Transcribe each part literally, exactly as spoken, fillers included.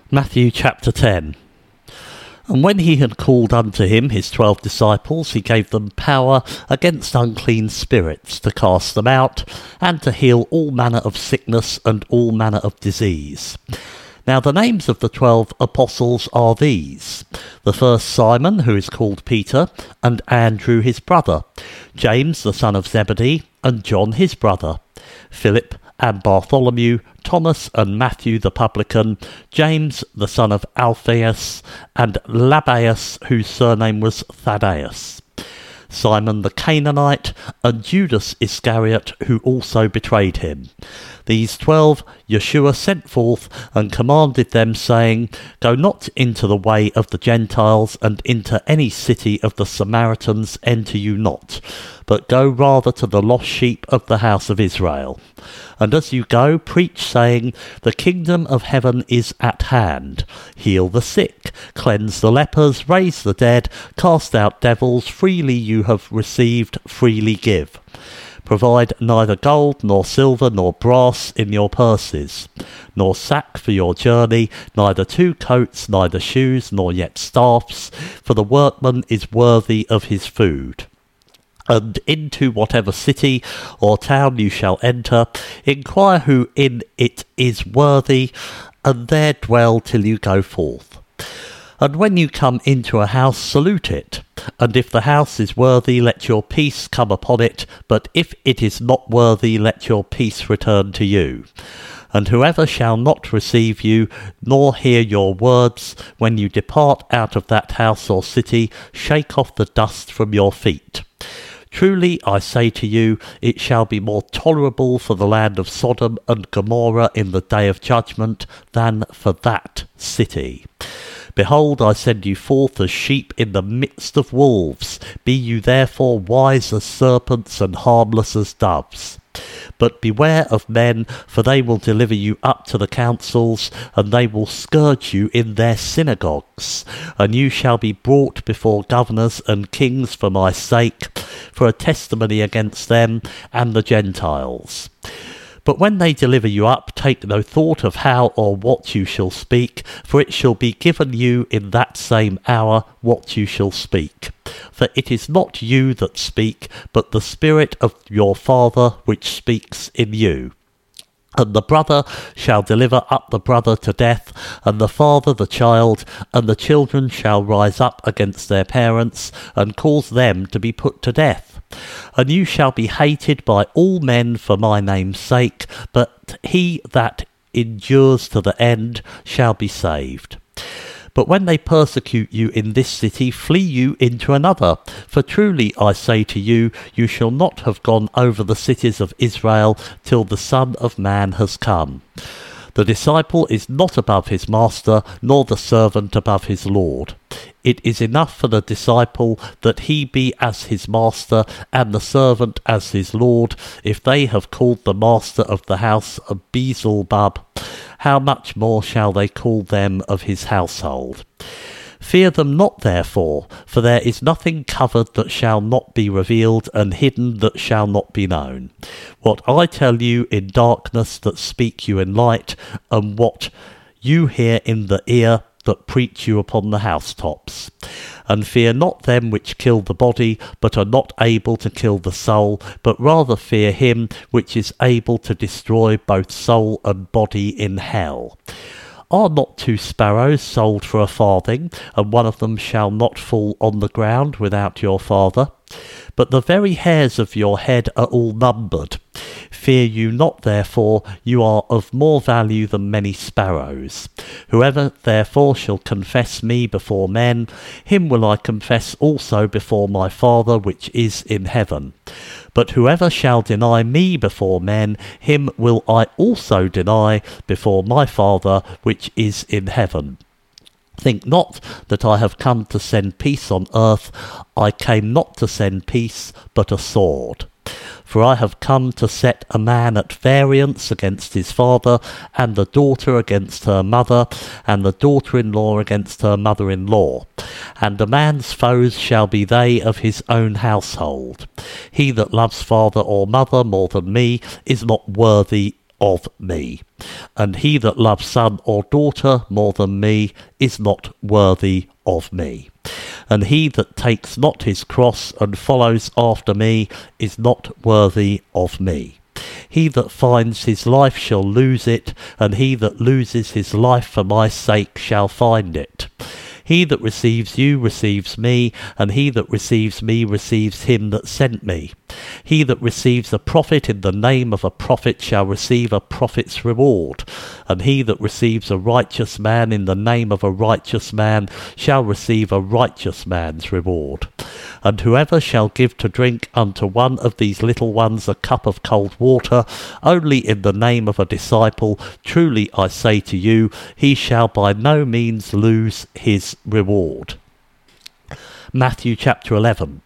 Matthew chapter ten. And when he had called unto him his twelve disciples, he gave them power against unclean spirits to cast them out, and to heal all manner of sickness and all manner of disease. Now the names of the twelve apostles are these: the first Simon, who is called Peter, and Andrew his brother, James the son of Zebedee, and John his brother, Philip and Bartholomew, Thomas and Matthew the publican, James the son of Alphaeus, and Lebbaeus, whose surname was Thaddaeus, Simon the Canaanite, and Judas Iscariot, who also betrayed him. These twelve Yeshua sent forth, and commanded them, saying, Go not into the way of the Gentiles, and into any city of the Samaritans enter you not, but go rather to the lost sheep of the house of Israel. And as you go, preach, saying, The kingdom of heaven is at hand. Heal the sick, cleanse the lepers, raise the dead, cast out devils. Freely you have received, freely give. Provide neither gold, nor silver, nor brass in your purses, nor sack for your journey, neither two coats, neither shoes, nor yet staffs, for the workman is worthy of his food. And into whatever city or town you shall enter, inquire who in it is worthy, and there dwell till you go forth. And when you come into a house, salute it. And if the house is worthy, let your peace come upon it. But if it is not worthy, let your peace return to you. And whoever shall not receive you, nor hear your words, when you depart out of that house or city, shake off the dust from your feet. Truly I say to you, it shall be more tolerable for the land of Sodom and Gomorrah in the day of judgment than for that city. Behold, I send you forth as sheep in the midst of wolves. Be you therefore wise as serpents and harmless as doves. But beware of men, for they will deliver you up to the councils, and they will scourge you in their synagogues. And you shall be brought before governors and kings for my sake, for a testimony against them and the Gentiles. But when they deliver you up, take no thought of how or what you shall speak, for it shall be given you in that same hour what you shall speak. For it is not you that speak, but the Spirit of your Father which speaks in you. And the brother shall deliver up the brother to death, and the father the child, and the children shall rise up against their parents, and cause them to be put to death. And you shall be hated by all men for my name's sake, but he that endures to the end shall be saved. But when they persecute you in this city, flee you into another. For truly I say to you, you shall not have gone over the cities of Israel till the Son of Man has come. The disciple is not above his master, nor the servant above his Lord. It is enough for the disciple that he be as his master, and the servant as his Lord. If they have called the master of the house a Beelzebub, how much more shall they call them of his household? Fear them not, therefore, for there is nothing covered that shall not be revealed, and hidden that shall not be known. What I tell you in darkness, that speak you in light, and what you hear in the ear, that preach you upon the housetops. And fear not them which kill the body, but are not able to kill the soul, but rather fear him which is able to destroy both soul and body in hell. Are not two sparrows sold for a farthing, and one of them shall not fall on the ground without your Father? But the very hairs of your head are all numbered. Fear you not, therefore, you are of more value than many sparrows. Whoever therefore shall confess me before men, him will I confess also before my Father which is in heaven. But whoever shall deny me before men, him will I also deny before my Father which is in heaven. Think not that I have come to send peace on earth. I came not to send peace, but a sword. For I have come to set a man at variance against his father, and the daughter against her mother, and the daughter-in-law against her mother-in-law. And a man's foes shall be they of his own household. He that loves father or mother more than me is not worthy of me. And he that loves son or daughter more than me is not worthy of me. And he that takes not his cross and follows after me is not worthy of me. He that finds his life shall lose it, and he that loses his life for my sake shall find it. He that receives you receives me, and he that receives me receives him that sent me. He that receives a prophet in the name of a prophet shall receive a prophet's reward, and he that receives a righteous man in the name of a righteous man shall receive a righteous man's reward. And whoever shall give to drink unto one of these little ones a cup of cold water, only in the name of a disciple, truly I say to you, he shall by no means lose his reward. Matthew chapter eleven.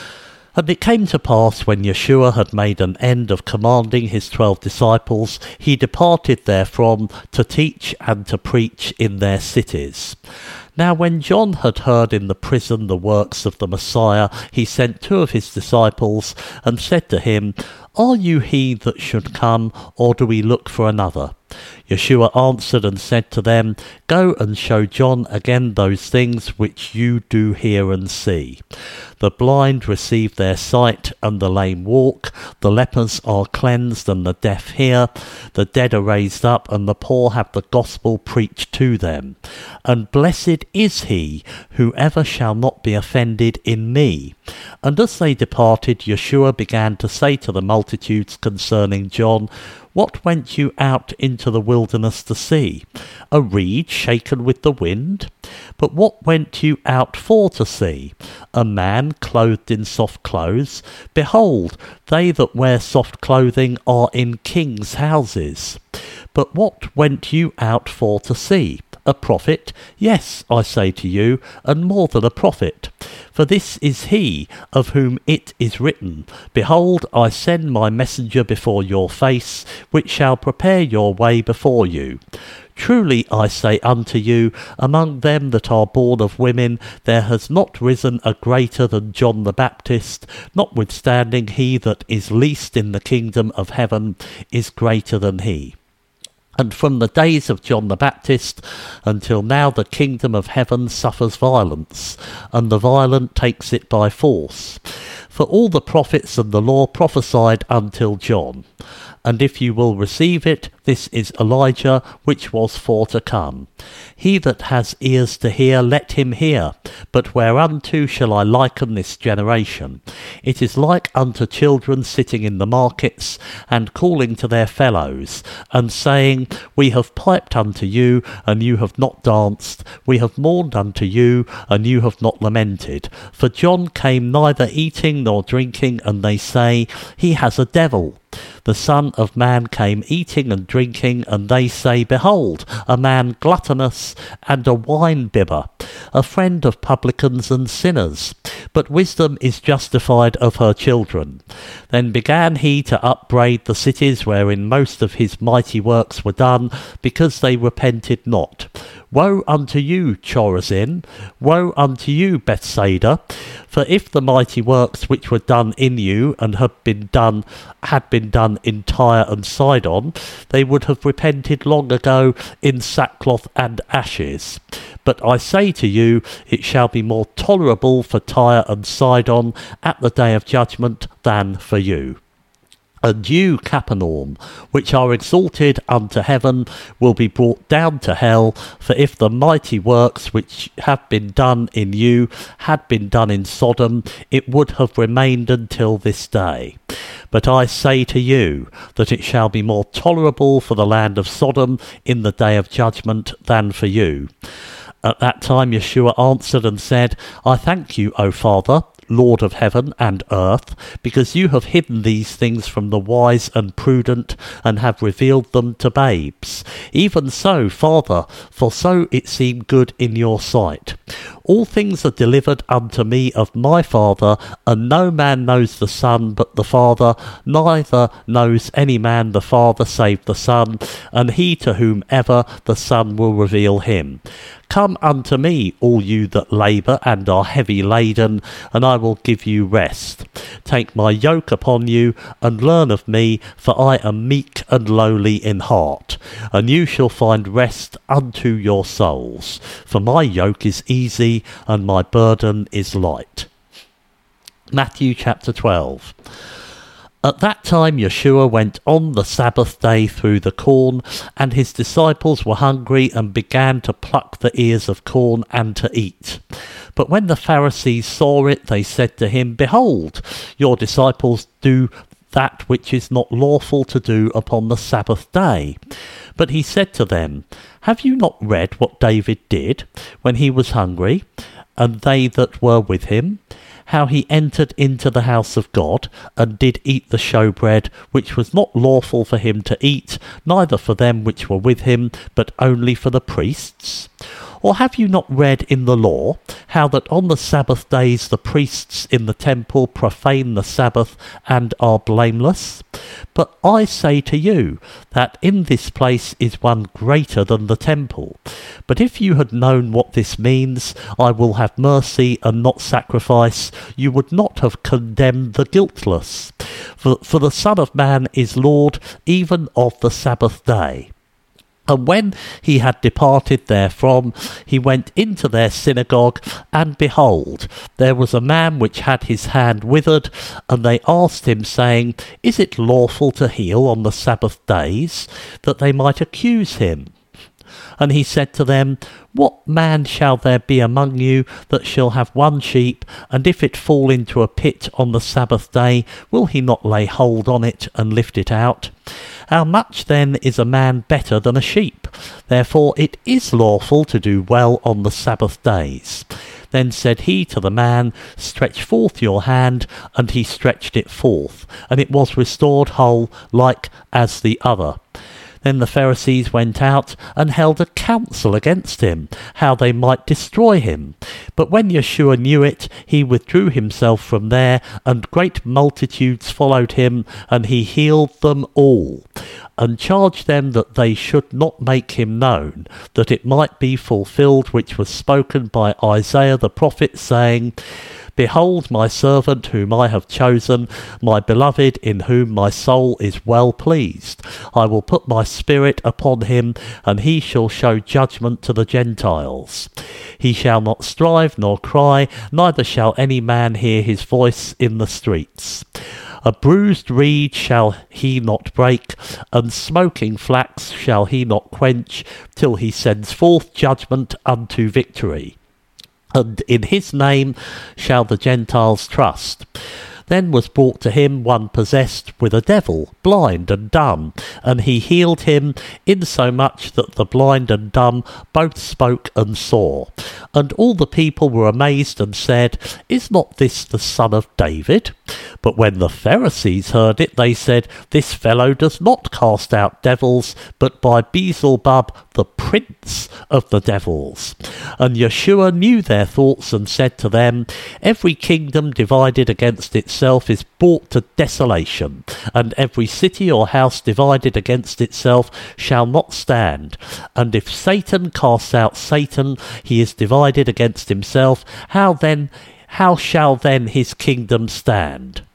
And it came to pass, when Yeshua had made an end of commanding his twelve disciples, he departed therefrom to teach and to preach in their cities. Now when John had heard in the prison the works of the Messiah, he sent two of his disciples, and said to him, Are you he that should come, or do we look for another? Yeshua answered and said to them, Go and show John again those things which you do hear and see. The blind receive their sight, and the lame walk, the lepers are cleansed, and the deaf hear, the dead are raised up, and the poor have the gospel preached to them. And blessed is he, whoever shall not be offended in me. And as they departed, Yeshua began to say to the multitudes concerning John, What went you out into the wilderness to see? A reed shaken with the wind? But what went you out for to see? A man clothed in soft clothes? Behold, they that wear soft clothing are in kings' houses. But what went you out for to see? A prophet? Yes, I say to you, and more than a prophet. For this is he of whom it is written, Behold, I send my messenger before your face, which shall prepare your way before you. Truly I say unto you, among them that are born of women, there has not risen a greater than John the Baptist, notwithstanding he that is least in the kingdom of heaven is greater than he. And from the days of John the Baptist until now the kingdom of heaven suffers violence, and the violent takes it by force. For all the prophets and the law prophesied until John. And if you will receive it, this is Elijah, which was for to come. He that has ears to hear, let him hear. But whereunto shall I liken this generation? It is like unto children sitting in the markets, and calling to their fellows, and saying, We have piped unto you, and you have not danced. We have mourned unto you, and you have not lamented. For John came neither eating nor drinking, and they say, He has a devil. The Son of Man came eating and drinking, and they say, Behold, a man gluttonous and a wine-bibber, a friend of publicans and sinners. But wisdom is justified of her children. Then began he to upbraid the cities wherein most of his mighty works were done, because they repented not. Woe unto you, Chorazin! Woe unto you, Bethsaida! For if the mighty works which were done in you and had been done had been done in Tyre and Sidon, they would have repented long ago in sackcloth and ashes. But I say to you, it shall be more tolerable for Tyre and Sidon at the day of judgment than for you. And you, Capernaum, which are exalted unto heaven, will be brought down to hell. For if the mighty works which have been done in you had been done in Sodom, it would have remained until this day. But I say to you, that it shall be more tolerable for the land of Sodom in the day of judgment than for you. At that time Yeshua answered and said, I thank you, O Father, Lord of heaven and earth, because you have hidden these things from the wise and prudent, and have revealed them to babes. Even so, Father, for so it seemed good in your sight. All things are delivered unto me of my Father, and no man knows the Son but the Father, neither knows any man the Father save the Son, and he to whomever the Son will reveal him. Come unto me, all you that labour and are heavy laden, and I will give you rest. Take my yoke upon you, and learn of me, for I am meek and lowly in heart, and you shall find rest unto your souls. For my yoke is easy, and my burden is light. Matthew chapter twelve. At that time Yeshua went on the Sabbath day through the corn, and his disciples were hungry and began to pluck the ears of corn and to eat. But when the Pharisees saw it, they said to him, Behold, your disciples do that which is not lawful to do upon the Sabbath day. But he said to them, Have you not read what David did when he was hungry, and they that were with him? How he entered into the house of God, and did eat the showbread, which was not lawful for him to eat, neither for them which were with him, but only for the priests? Or have you not read in the law, how that on the Sabbath days the priests in the temple profane the Sabbath, and are blameless? But I say to you, that in this place is one greater than the temple. But if you had known what this means, I will have mercy and not sacrifice, you would not have condemned the guiltless. For, for the Son of Man is Lord even of the Sabbath day. And when he had departed therefrom, he went into their synagogue, and behold, there was a man which had his hand withered, and they asked him, saying, Is it lawful to heal on the Sabbath days? That they might accuse him. And he said to them, What man shall there be among you that shall have one sheep, and if it fall into a pit on the Sabbath day, will he not lay hold on it and lift it out? How much then is a man better than a sheep? Therefore it is lawful to do well on the Sabbath days. Then said he to the man, Stretch forth your hand, and he stretched it forth, and it was restored whole, like as the other. Then the Pharisees went out and held a council against him, how they might destroy him. But when Yeshua knew it, he withdrew himself from there, and great multitudes followed him, and he healed them all, and charged them that they should not make him known, that it might be fulfilled which was spoken by Isaiah the prophet, saying, Behold my servant whom I have chosen, my beloved in whom my soul is well pleased. I will put my spirit upon him, and he shall show judgment to the Gentiles. He shall not strive nor cry, neither shall any man hear his voice in the streets. A bruised reed shall he not break, and smoking flax shall he not quench, till he sends forth judgment unto victory. And in his name shall the Gentiles trust. Then was brought to him one possessed with a devil, blind and dumb, and he healed him, insomuch that the blind and dumb both spoke and saw. And all the people were amazed and said, Is not this the son of David? But when the Pharisees heard it, they said, This fellow does not cast out devils, but by Beelzebub, the prince of the devils. And Yeshua knew their thoughts, and said to them, Every kingdom divided against itself is brought to desolation, and every city or house divided against itself shall not stand. And if Satan casts out Satan, he is divided against himself. How then, how shall then his kingdom stand?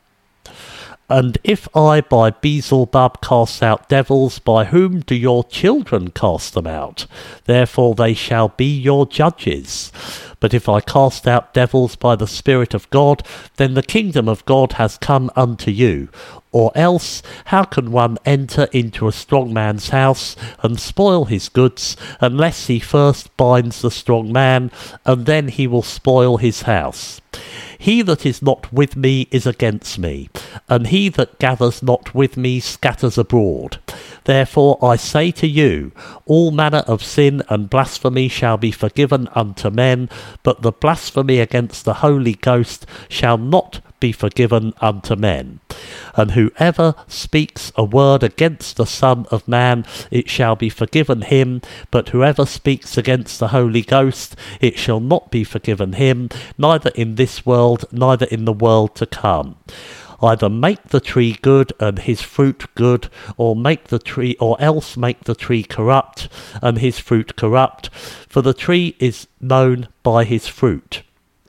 And if I by Beelzebub cast out devils, by whom do your children cast them out? Therefore they shall be your judges. But if I cast out devils by the Spirit of God, then the kingdom of God has come unto you. Or else, how can one enter into a strong man's house and spoil his goods, unless he first binds the strong man, and then he will spoil his house? He that is not with me is against me, and he that gathers not with me scatters abroad. Therefore I say to you, all manner of sin and blasphemy shall be forgiven unto men, but the blasphemy against the Holy Ghost shall not be forgiven unto men. And whoever speaks a word against the Son of Man, it shall be forgiven him, but whoever speaks against the Holy Ghost, it shall not be forgiven him, neither in this world, neither in the world to come. Either make the tree good and his fruit good, or make the tree, or else make the tree corrupt and his fruit corrupt, for the tree is known by his fruit.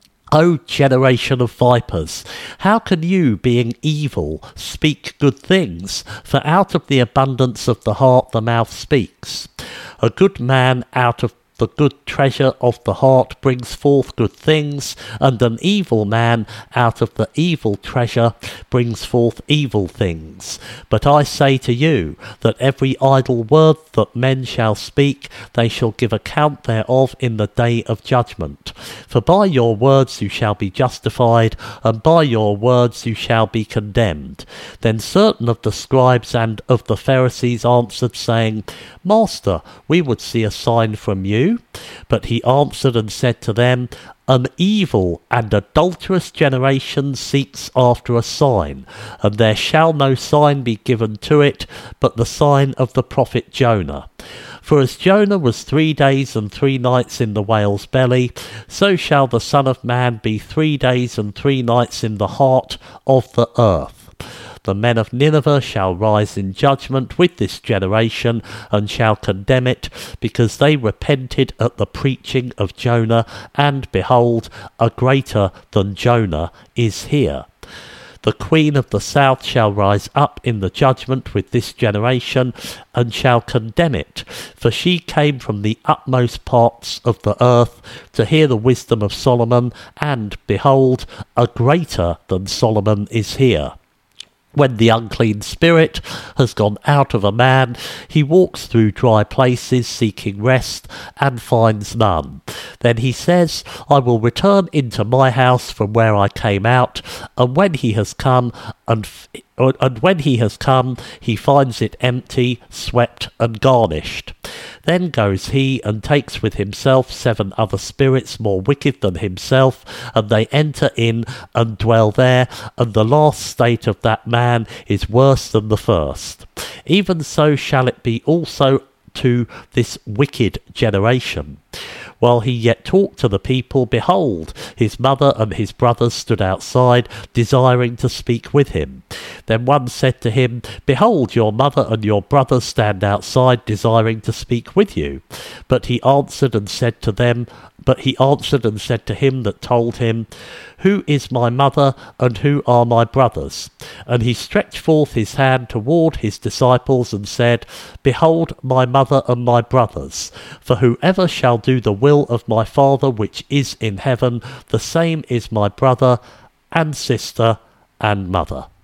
O generation of vipers, how can you, being evil, speak good things? For out of the abundance of the heart the mouth speaks. A good man out of the good treasure of the heart brings forth good things, and an evil man out of the evil treasure brings forth evil things. But I say to you, that every idle word that men shall speak, they shall give account thereof in the day of judgment. For by your words you shall be justified, and by your words you shall be condemned. Then certain of the scribes and of the Pharisees answered, saying, Master, we would see a sign from you. But he answered and said to them, An evil and adulterous generation seeks after a sign, and there shall no sign be given to it, but the sign of the prophet Jonah. For as Jonah was three days and three nights in the whale's belly, so shall the Son of Man be three days and three nights in the heart of the earth. The men of Nineveh shall rise in judgment with this generation, and shall condemn it, because they repented at the preaching of Jonah, and behold, a greater than Jonah is here. The queen of the south shall rise up in the judgment with this generation, and shall condemn it, for she came from the utmost parts of the earth to hear the wisdom of Solomon, and behold, a greater than Solomon is here. When the unclean spirit has gone out of a man, he walks through dry places seeking rest, and finds none. Then he says, I will return into my house from where I came out, and when he has come, and, f- and when he has come, he finds it empty, swept, and garnished. Then goes he and takes with himself seven other spirits more wicked than himself, and they enter in and dwell there, and the last state of that man is worse than the first. Even so shall it be also to this wicked generation. While he yet talked to the people, behold, his mother and his brothers stood outside, desiring to speak with him. Then one said to him, Behold, your mother and your brothers stand outside, desiring to speak with you. But he answered and said to them, But he answered and said to him that told him, Who is my mother, and who are my brothers? And he stretched forth his hand toward his disciples, and said, Behold my mother and my brothers. For whoever shall do the will of my Father which is in heaven, the same is my brother, and sister, and mother.